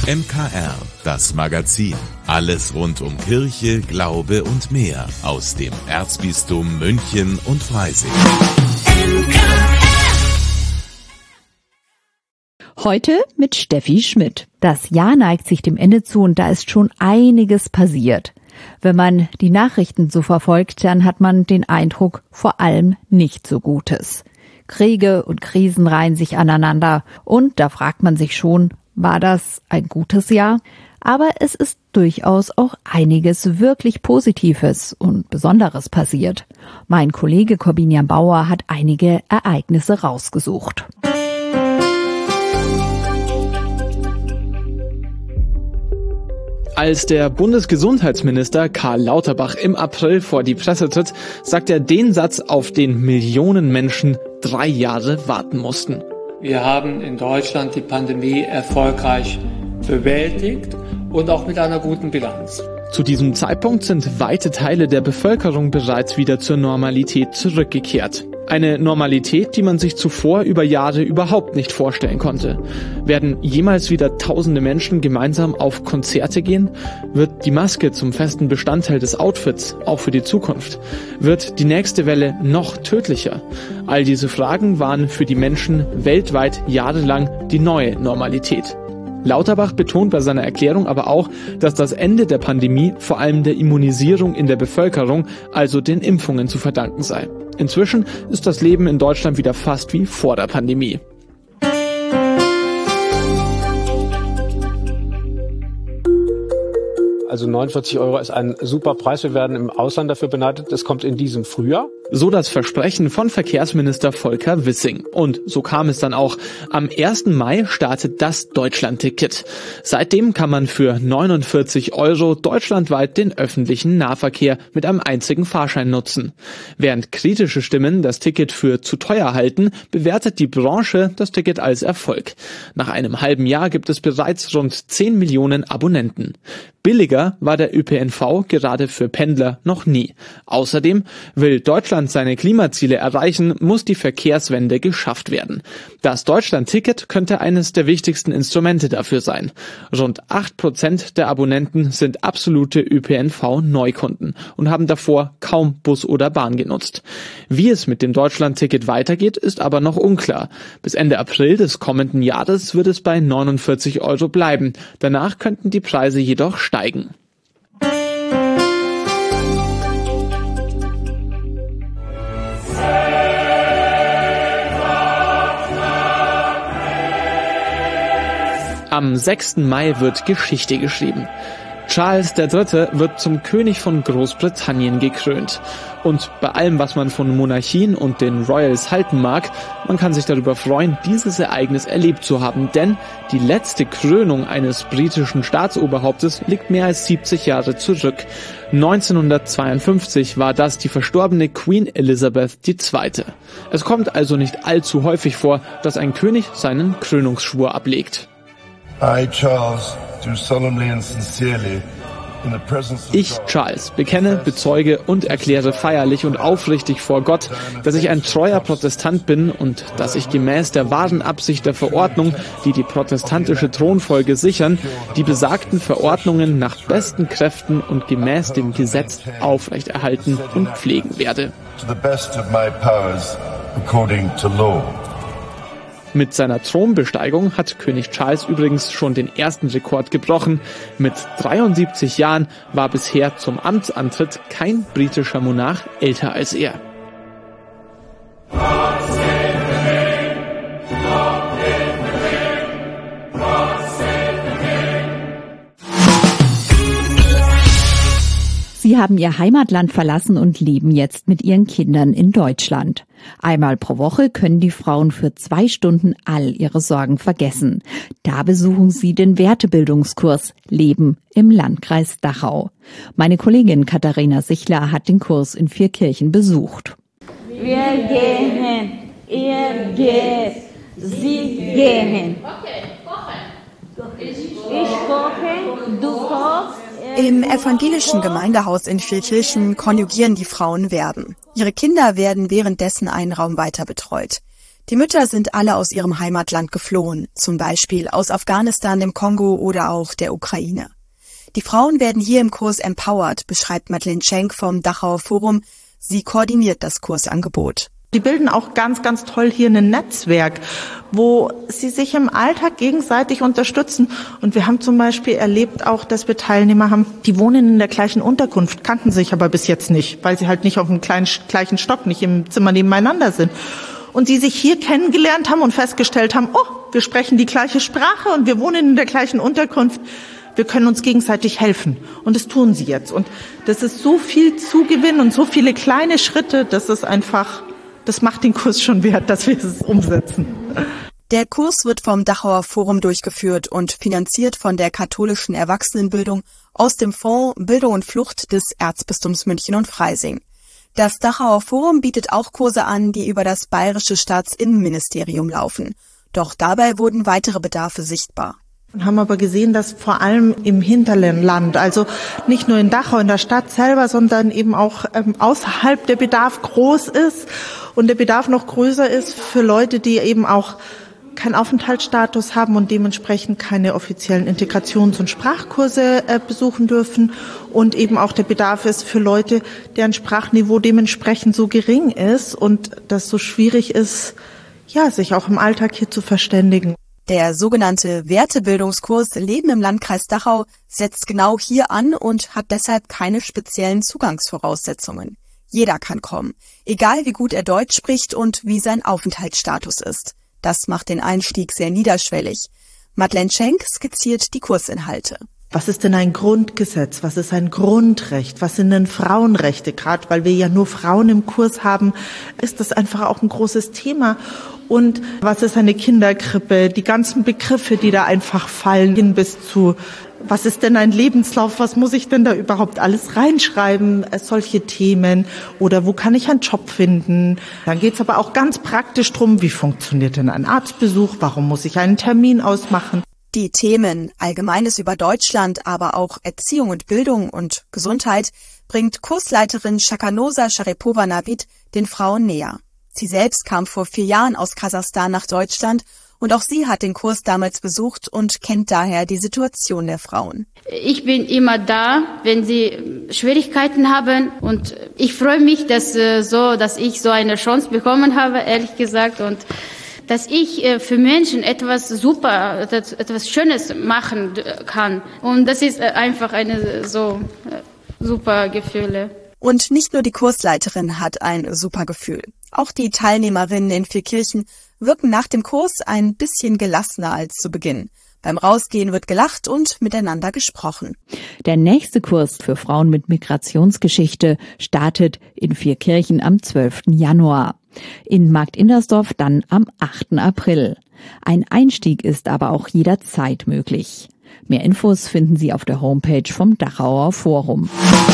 MKR, das Magazin. Alles rund um Kirche, Glaube und mehr aus dem Erzbistum München und Freising. Heute mit Steffi Schmidt. Das Jahr neigt sich dem Ende zu und da ist schon einiges passiert. Wenn man die Nachrichten so verfolgt, dann hat man den Eindruck, vor allem nicht so Gutes. Kriege und Krisen reihen sich aneinander und da fragt man sich schon, war das ein gutes Jahr? Aber es ist durchaus auch einiges wirklich Positives und Besonderes passiert. Mein Kollege Corbinian Bauer hat einige Ereignisse rausgesucht. Als der Bundesgesundheitsminister Karl Lauterbach im April vor die Presse tritt, sagt er den Satz, auf den Millionen Menschen 3 Jahre warten mussten. Wir haben in Deutschland die Pandemie erfolgreich bewältigt und auch mit einer guten Bilanz. Zu diesem Zeitpunkt sind weite Teile der Bevölkerung bereits wieder zur Normalität zurückgekehrt. Eine Normalität, die man sich zuvor über Jahre überhaupt nicht vorstellen konnte. Werden jemals wieder tausende Menschen gemeinsam auf Konzerte gehen? Wird die Maske zum festen Bestandteil des Outfits, auch für die Zukunft? Wird die nächste Welle noch tödlicher? All diese Fragen waren für die Menschen weltweit jahrelang die neue Normalität. Lauterbach betont bei seiner Erklärung aber auch, dass das Ende der Pandemie vor allem der Immunisierung in der Bevölkerung, also den Impfungen, zu verdanken sei. Inzwischen ist das Leben in Deutschland wieder fast wie vor der Pandemie. Also 49 € ist ein super Preis. Wir werden im Ausland dafür beneidet. Das kommt in diesem Frühjahr. So das Versprechen von Verkehrsminister Volker Wissing. Und so kam es dann auch. Am 1. Mai startet das Deutschlandticket. Seitdem kann man für 49 € deutschlandweit den öffentlichen Nahverkehr mit einem einzigen Fahrschein nutzen. Während kritische Stimmen das Ticket für zu teuer halten, bewertet die Branche das Ticket als Erfolg. Nach einem halben Jahr gibt es bereits rund 10 Millionen Abonnenten. Billiger war der ÖPNV gerade für Pendler noch nie. Außerdem will Deutschland seine Klimaziele erreichen, muss die Verkehrswende geschafft werden. Das Deutschland-Ticket könnte eines der wichtigsten Instrumente dafür sein. Rund 8% der Abonnenten sind absolute ÖPNV-Neukunden und haben davor kaum Bus oder Bahn genutzt. Wie es mit dem Deutschland-Ticket weitergeht, ist aber noch unklar. Bis Ende April des kommenden Jahres wird es bei 49 € bleiben. Danach könnten die Preise jedoch steigen. Am 6. Mai wird Geschichte geschrieben. Charles III. Wird zum König von Großbritannien gekrönt. Und bei allem, was man von Monarchien und den Royals halten mag, man kann sich darüber freuen, dieses Ereignis erlebt zu haben. Denn die letzte Krönung eines britischen Staatsoberhauptes liegt mehr als 70 Jahre zurück. 1952 war das die verstorbene Queen Elizabeth II. Es kommt also nicht allzu häufig vor, dass ein König seinen Krönungsschwur ablegt. Ich, Charles, bekenne, bezeuge und erkläre feierlich und aufrichtig vor Gott, dass ich ein treuer Protestant bin und dass ich gemäß der wahren Absicht der Verordnung, die die protestantische Thronfolge sichern, die besagten Verordnungen nach besten Kräften und gemäß dem Gesetz aufrechterhalten und pflegen werde. Mit seiner Thronbesteigung hat König Charles übrigens schon den ersten Rekord gebrochen. Mit 73 Jahren war bisher zum Amtsantritt kein britischer Monarch älter als er. Sie haben ihr Heimatland verlassen und leben jetzt mit ihren Kindern in Deutschland. Einmal pro Woche können die Frauen für 2 Stunden all ihre Sorgen vergessen. Da besuchen sie den Wertebildungskurs Leben im Landkreis Dachau. Meine Kollegin Katharina Sichler hat den Kurs in Vierkirchen besucht. Wir gehen, ihr geht, sie gehen. Okay, kochen. Ich koche, du kochst. Im evangelischen Gemeindehaus in Vierkirchen konjugieren die Frauen Verben. Ihre Kinder werden währenddessen einen Raum weiter betreut. Die Mütter sind alle aus ihrem Heimatland geflohen, zum Beispiel aus Afghanistan, dem Kongo oder auch der Ukraine. Die Frauen werden hier im Kurs empowered, beschreibt Madeleine Schenk vom Dachauer Forum. Sie koordiniert das Kursangebot. Die bilden auch ganz, ganz toll hier ein Netzwerk, wo sie sich im Alltag gegenseitig unterstützen. Und wir haben zum Beispiel erlebt auch, dass wir Teilnehmer haben, die wohnen in der gleichen Unterkunft, kannten sich aber bis jetzt nicht, weil sie halt nicht auf dem gleichen Stock, nicht im Zimmer nebeneinander sind. Und die sich hier kennengelernt haben und festgestellt haben, oh, wir sprechen die gleiche Sprache und wir wohnen in der gleichen Unterkunft. Wir können uns gegenseitig helfen. Und das tun sie jetzt. Und das ist so viel Zugewinn und so viele kleine Schritte, das macht den Kurs schon wert, dass wir es umsetzen. Der Kurs wird vom Dachauer Forum durchgeführt und finanziert von der katholischen Erwachsenenbildung aus dem Fonds Bildung und Flucht des Erzbistums München und Freising. Das Dachauer Forum bietet auch Kurse an, die über das Bayerische Staatsinnenministerium laufen. Doch dabei wurden weitere Bedarfe sichtbar. Wir haben aber gesehen, dass vor allem im Hinterland, also nicht nur in Dachau, in der Stadt selber, sondern eben auch außerhalb der Bedarf groß ist und der Bedarf noch größer ist für Leute, die eben auch keinen Aufenthaltsstatus haben und dementsprechend keine offiziellen Integrations- und Sprachkurse besuchen dürfen und eben auch der Bedarf ist für Leute, deren Sprachniveau dementsprechend so gering ist und das so schwierig ist, ja, sich auch im Alltag hier zu verständigen. Der sogenannte Wertebildungskurs Leben im Landkreis Dachau setzt genau hier an und hat deshalb keine speziellen Zugangsvoraussetzungen. Jeder kann kommen, egal wie gut er Deutsch spricht und wie sein Aufenthaltsstatus ist. Das macht den Einstieg sehr niederschwellig. Madeleine Schenk skizziert die Kursinhalte. Was ist denn ein Grundgesetz? Was ist ein Grundrecht? Was sind denn Frauenrechte? Gerade weil wir ja nur Frauen im Kurs haben, ist das einfach auch ein großes Thema. Und was ist eine Kinderkrippe? Die ganzen Begriffe, die da einfach fallen, hin bis zu, was ist denn ein Lebenslauf? Was muss ich denn da überhaupt alles reinschreiben? Solche Themen. Oder wo kann ich einen Job finden? Dann geht's aber auch ganz praktisch drum, wie funktioniert denn ein Arztbesuch? Warum muss ich einen Termin ausmachen? Die Themen Allgemeines über Deutschland, aber auch Erziehung und Bildung und Gesundheit bringt Kursleiterin Shakanosa Sharipova-Navid den Frauen näher. Sie selbst kam vor 4 Jahren aus Kasachstan nach Deutschland und auch sie hat den Kurs damals besucht und kennt daher die Situation der Frauen. Ich bin immer da, wenn sie Schwierigkeiten haben und ich freue mich, dass ich so eine Chance bekommen habe, ehrlich gesagt, und dass ich für Menschen etwas Schönes machen kann. Und das ist einfach eine so super Gefühle. Und nicht nur die Kursleiterin hat ein super Gefühl. Auch die Teilnehmerinnen in Vierkirchen wirken nach dem Kurs ein bisschen gelassener als zu Beginn. Beim Rausgehen wird gelacht und miteinander gesprochen. Der nächste Kurs für Frauen mit Migrationsgeschichte startet in Vierkirchen am 12. Januar. In Marktindersdorf dann am 8. April. Ein Einstieg ist aber auch jederzeit möglich. Mehr Infos finden Sie auf der Homepage vom Dachauer Forum.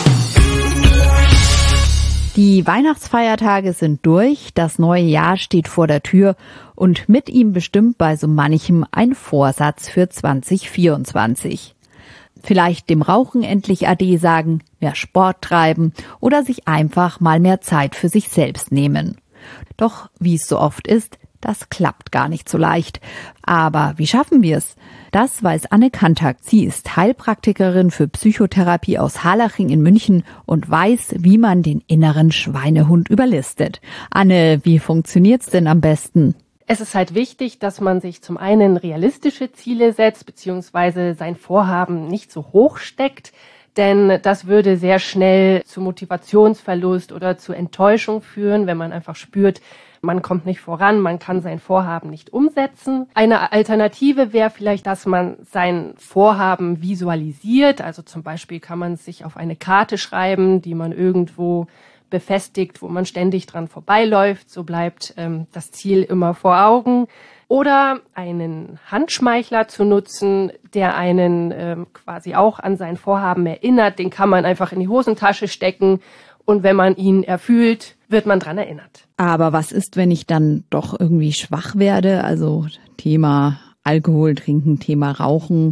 Die Weihnachtsfeiertage sind durch, das neue Jahr steht vor der Tür und mit ihm bestimmt bei so manchem ein Vorsatz für 2024. Vielleicht dem Rauchen endlich Ade sagen, mehr Sport treiben oder sich einfach mal mehr Zeit für sich selbst nehmen. Doch wie es so oft ist, das klappt gar nicht so leicht. Aber wie schaffen wir es? Das weiß Anne Kantak. Sie ist Heilpraktikerin für Psychotherapie aus Harlaching in München und weiß, wie man den inneren Schweinehund überlistet. Anne, wie funktioniert's denn am besten? Es ist halt wichtig, dass man sich zum einen realistische Ziele setzt, beziehungsweise sein Vorhaben nicht so hoch steckt. Denn das würde sehr schnell zu Motivationsverlust oder zu Enttäuschung führen, wenn man einfach spürt, man kommt nicht voran, man kann sein Vorhaben nicht umsetzen. Eine Alternative wäre vielleicht, dass man sein Vorhaben visualisiert. Also zum Beispiel kann man es sich auf eine Karte schreiben, die man irgendwo befestigt, wo man ständig dran vorbeiläuft. So bleibt das Ziel immer vor Augen. Oder einen Handschmeichler zu nutzen, der einen quasi auch an sein Vorhaben erinnert. Den kann man einfach in die Hosentasche stecken und wenn man ihn erfüllt, wird man dran erinnert. Aber was ist, wenn ich dann doch irgendwie schwach werde? Also Thema Alkohol trinken, Thema Rauchen.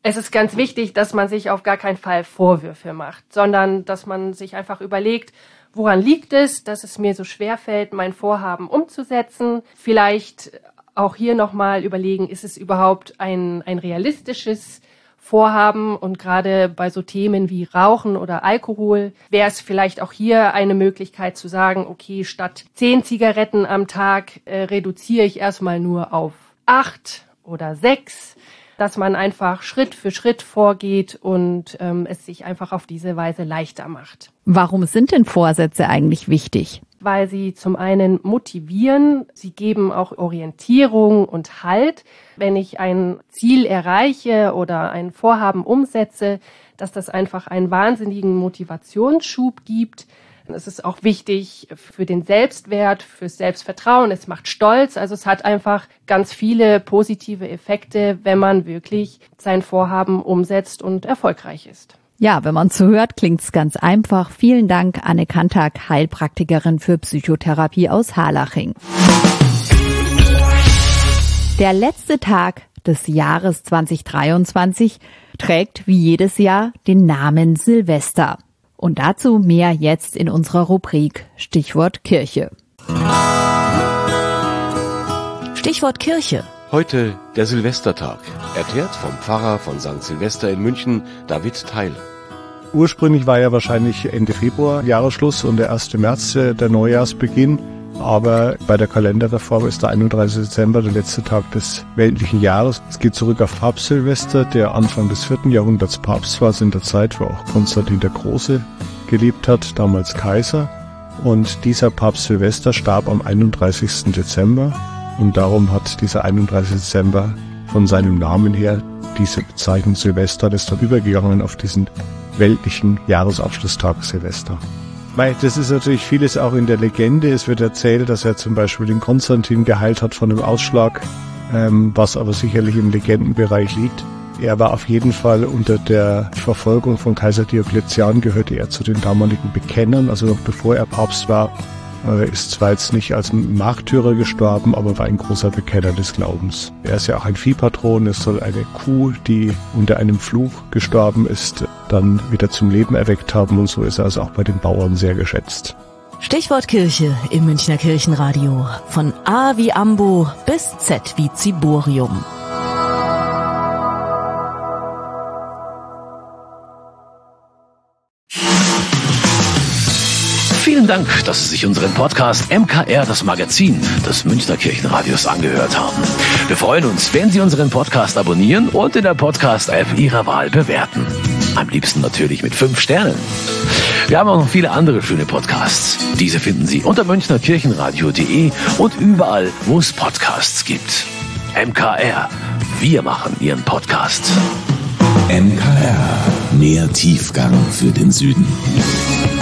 Es ist ganz wichtig, dass man sich auf gar keinen Fall Vorwürfe macht, sondern dass man sich einfach überlegt, woran liegt es, dass es mir so schwerfällt, mein Vorhaben umzusetzen. Vielleicht auch hier nochmal überlegen, ist es überhaupt ein realistisches Vorhaben? Und gerade bei so Themen wie Rauchen oder Alkohol wäre es vielleicht auch hier eine Möglichkeit zu sagen, okay, statt 10 Zigaretten am Tag reduziere ich erstmal nur auf 8 oder 6, dass man einfach Schritt für Schritt vorgeht und es sich einfach auf diese Weise leichter macht. Warum sind denn Vorsätze eigentlich wichtig? Weil sie zum einen motivieren, sie geben auch Orientierung und Halt. Wenn ich ein Ziel erreiche oder ein Vorhaben umsetze, dass das einfach einen wahnsinnigen Motivationsschub gibt. Es ist auch wichtig für den Selbstwert, fürs Selbstvertrauen. Es macht stolz. Also es hat einfach ganz viele positive Effekte, wenn man wirklich sein Vorhaben umsetzt und erfolgreich ist. Ja, wenn man so hört, klingt's ganz einfach. Vielen Dank, Anne Kantak, Heilpraktikerin für Psychotherapie aus Harlaching. Der letzte Tag des Jahres 2023 trägt wie jedes Jahr den Namen Silvester. Und dazu mehr jetzt in unserer Rubrik Stichwort Kirche. Stichwort Kirche. Heute der Silvestertag, erklärt vom Pfarrer von St. Silvester in München, David Theile. Ursprünglich war ja wahrscheinlich Ende Februar Jahresschluss und der 1. März der Neujahrsbeginn. Aber bei der Kalenderreform ist der 31. Dezember der letzte Tag des weltlichen Jahres. Es geht zurück auf Papst Silvester, der Anfang des 4. Jahrhunderts Papst war, in der Zeit, wo auch Konstantin der Große gelebt hat, damals Kaiser. Und dieser Papst Silvester starb am 31. Dezember. Und darum hat dieser 31. Dezember von seinem Namen her diese Bezeichnung Silvester, das ist dann übergegangen auf diesen weltlichen Jahresabschlusstag Silvester. Das ist natürlich vieles auch in der Legende. Es wird erzählt, dass er zum Beispiel den Konstantin geheilt hat von einem Ausschlag, was aber sicherlich im Legendenbereich liegt. Er war auf jeden Fall unter der Verfolgung von Kaiser Diokletian, gehörte er zu den damaligen Bekennern, also noch bevor er Papst war. Er ist zwar jetzt nicht als Märtyrer gestorben, aber war ein großer Bekenner des Glaubens. Er ist ja auch ein Viehpatron. Es soll eine Kuh, die unter einem Fluch gestorben ist, dann wieder zum Leben erweckt haben. Und so ist er also auch bei den Bauern sehr geschätzt. Stichwort Kirche im Münchner Kirchenradio. Von A wie Ambo bis Z wie Ziborium. Vielen Dank, dass Sie sich unseren Podcast MKR, das Magazin des Münchner Kirchenradios, angehört haben. Wir freuen uns, wenn Sie unseren Podcast abonnieren und in der Podcast-App Ihrer Wahl bewerten. Am liebsten natürlich mit 5 Sternen. Wir haben auch noch viele andere schöne Podcasts. Diese finden Sie unter münchnerkirchenradio.de und überall, wo es Podcasts gibt. MKR, wir machen Ihren Podcast. MKR, mehr Tiefgang für den Süden.